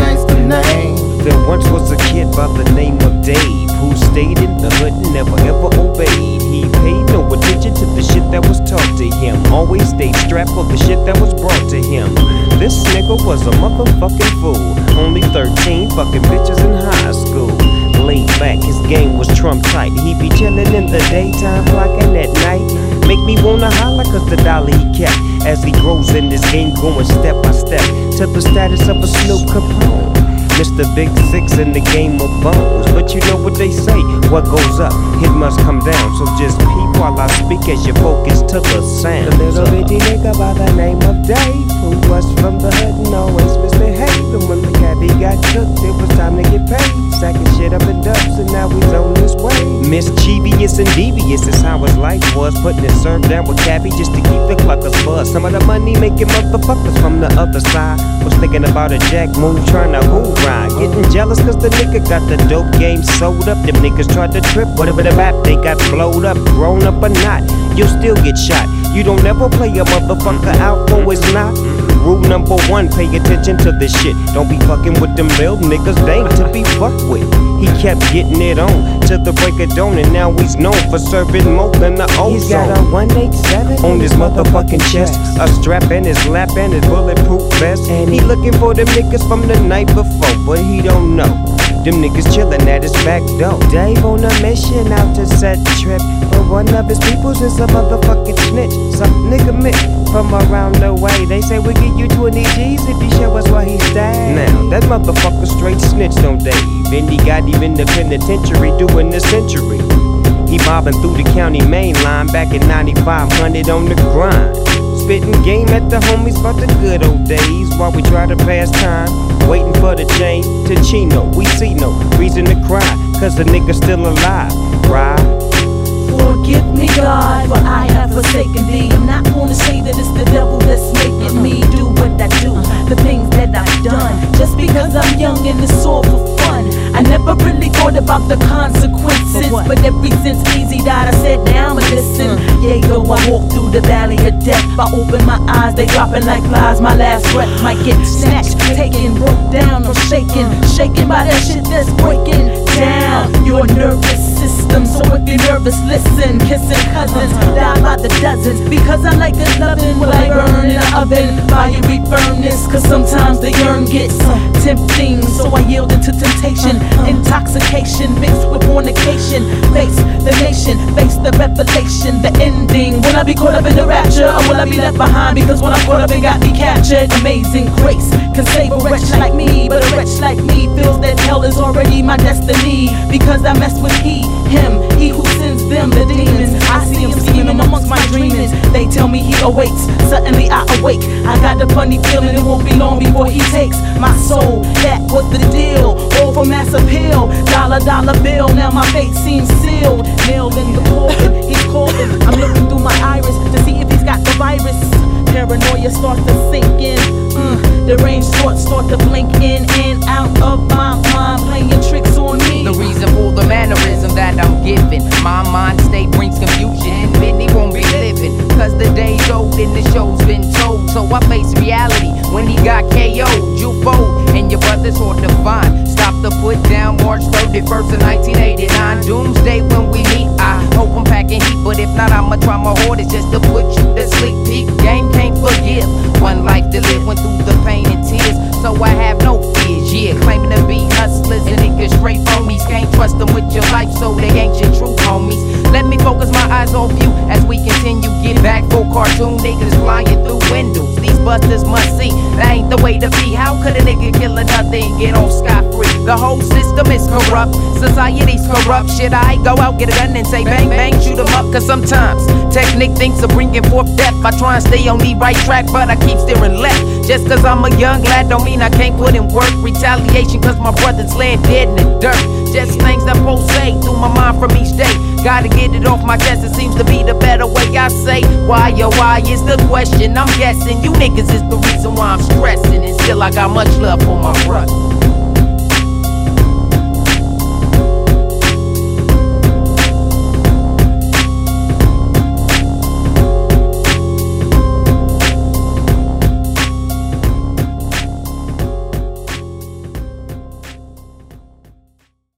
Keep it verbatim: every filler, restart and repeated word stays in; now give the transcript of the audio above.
gangster name. There once was a kid by the name of Dave who stayed in the hood and never ever obeyed. He paid no attention to the shit that was taught to him. Always stayed strapped for the shit that was brought to him. This nigga was a motherfucking fool. Only thirteen, fucking bitches in high school. Laid back, his game was trump tight. He be chillin' in the daytime, clocking at night. Make me wanna holler cause the dollar he kept. As he grows in this game, going step by step to the status of a Snoop Capone. Mister Big Six in the game of bones. But you know what they say, what goes up, it must come down. So just peep while I speak as you focus to the sound. The little bitty nigga by the name of Dave, who was from the hood and always misbehaved. And when the cabbie got cooked, it was time to get paid. Sacking shit up in dubs and now he's on his way. Mischievous and devious is how his life was. Putting it served down with cabbie just to keep the cluckers buzzed. Some of the money making motherfuckers from the other side was thinking about a jack move, trying to move ride. Getting jealous cause the nigga got the dope game sold up. Them niggas tried to trip, whatever the rap, they got blowed up. Grown up or not, you'll still get shot. You don't ever play a motherfucker out for it's not. Rule number one, pay attention to this shit. Don't be fucking with them little niggas, they ain't to be fucked with. He kept getting it on till the break of dawn, and now he's known for serving more than the ozone. He's got a one eighty-seven on his motherfucking chest, a strap in his lap and his bulletproof vest. And he looking for them niggas from the night before, but he don't know. Them niggas chillin' at his back door. Dave on a mission out to set trip, but one of his peoples is a motherfucking snitch. Some nigga Mick from around the way. They say we give you twenty G's if you show us where he stay. Now that motherfucker straight snitched on Dave, and he got him in the penitentiary doing the century. He mobbing through the county main line back in ninety-five hundred on the grind. Spitting game at the homies about the good old days while we try to pass time. Waiting for the change to Chino. We see no reason to cry, cause the nigga's still alive. Right? Forgive me, God, for I have forsaken thee. I'm not gonna say that it's the devil that's making me do what I do, the things that I've done, just because I'm young and it's all for fun. I never really thought about the consequences, but ever since Easy died, I said, now I'ma listen. Yeah, though I walk through the valley of death, I open my eyes, they dropping like flies. My last breath might get snatched, taken, broke down, I'm shaking, shaken by that shit that's breaking down your nervous system. So if you're nervous, listen. Kissing cousins, die by the dozens, because I like good loving. Will I burn in the oven, fiery furnace? Cause sometimes the yearn gets tempting, so I yield into temptation. Intoxication mixed with fornication. Face the nation, face the revelation, the ending. Will I be caught up in the rapture, or will I be left behind? Because when I'm caught up, it got me captured. Amazing grace can save a wretch like me, but a wretch like me feels that hell is already my destiny. Because I mess with he, him, he who sends them, the demons. I see him scheming amongst my dreamings. They tell me he awaits, suddenly I awake. I got a funny feeling it won't be long before he takes my soul. That was the deal, all for mass appeal. Dollar, dollar bill, now my fate seems sealed. Nailed in the coffin, he's calling. I'm looking through my iris to see if he's got the virus. Paranoia starts to sink in. Mm, the range shorts start to blink in and out of my mind, playing tricks on me. The reason for the mannerism that I'm giving, my mind state brings confusion, and many won't be living, cause the day's old and the show's been told. So I face reality when he got K O'd. You fold and your brother's hard to find. Stop the put down March thirty-first of nineteen eighty-nine. Doomsday when we meet, I hope I'm packing heat, but if not, I'ma try my hardest just to put you to sleep. Peak game can't forgive, one life to live, went through the pain and tears, so I have no fears. Yeah, claiming to be hustlers and niggas straight homies, can't trust them with your life, so they ain't your true homies. Let me focus my eyes off you as we continue. Get back for cartoon niggas flying through windows. These busters must see that ain't the way to be. How could a nigga kill another and get off scot-free? The whole system is corrupt, society's corrupt. Should I go out, get a gun and say bang bang, shoot 'em up? Cause sometimes technique thinks of bringing forth death. I try and stay on the right track, but I keep steering left. Just cause I'm a young lad don't mean I can't put in work. Retaliation cause my brother's laying dead in the dirt. Just things that pulsate through my mind from each day. Gotta get it off my chest, it seems to be the better way. I say, why, oh why is the question? I'm guessing you niggas is the reason why I'm stressing, and still I got much love for my brother.